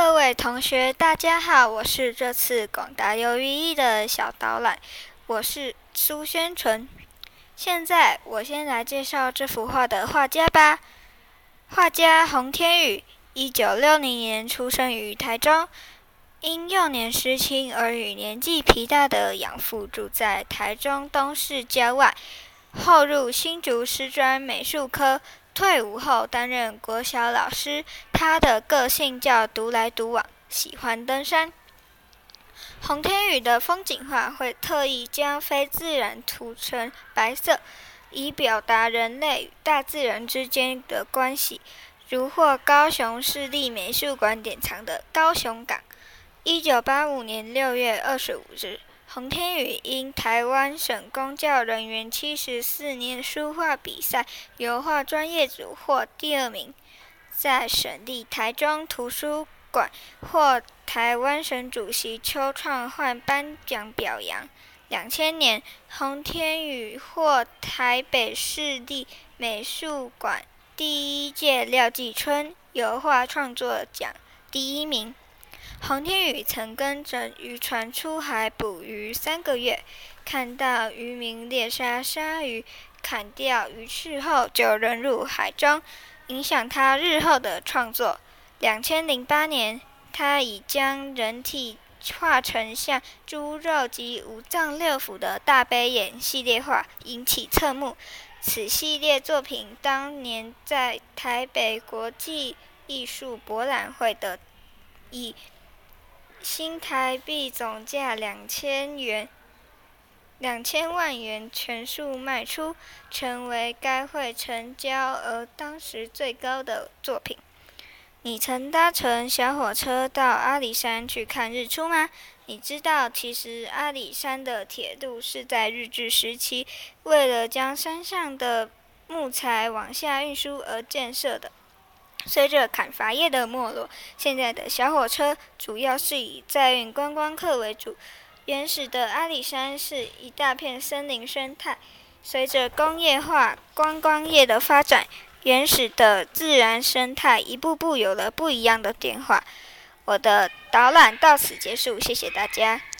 各位同学，大家好，我是这次广达游寓意的小导览，我是苏宣纯。现在我先来介绍这幅画的画家吧。画家洪天宇，1960年出生于台中，因幼年失亲而与年纪疲大的养父住在台中东市郊外，后入新竹师专美术科。退伍后担任国小老师，他的个性较独来独往，喜欢登山。洪天宇的风景画会特意将非自然涂成白色，以表达人类与大自然之间的关系，如获高雄市立美术馆典藏的高雄港。1985年6月25日，洪天宇因台湾省公教人员74年书画比赛油画专业组获第2名，在省立台中图书馆获台湾省主席邱创焕颁奖表扬。2000年，洪天宇获台北市立美术馆第1届廖继春油画创作奖第1名。洪天宇曾跟着渔船出海捕鱼3个月，看到渔民猎杀鲨鱼、砍掉鱼翅后就扔入海中，影响他日后的创作。2008年，他已将人体画成像猪肉及五脏六腑的大悲眼系列画，引起侧目。此系列作品当年在台北国际艺术博览会的以新台币总价2000万元全数卖出，成为该会成交额当时最高的作品。你曾搭乘小火车到阿里山去看日出吗？你知道其实阿里山的铁路是在日治时期为了将山上的木材往下运输而建设的。随着砍伐业的没落，现在的小火车主要是以载运观光客为主。原始的阿里山是一大片森林生态，随着工业化、观光业的发展，原始的自然生态一步步有了不一样的变化。我的导览到此结束，谢谢大家。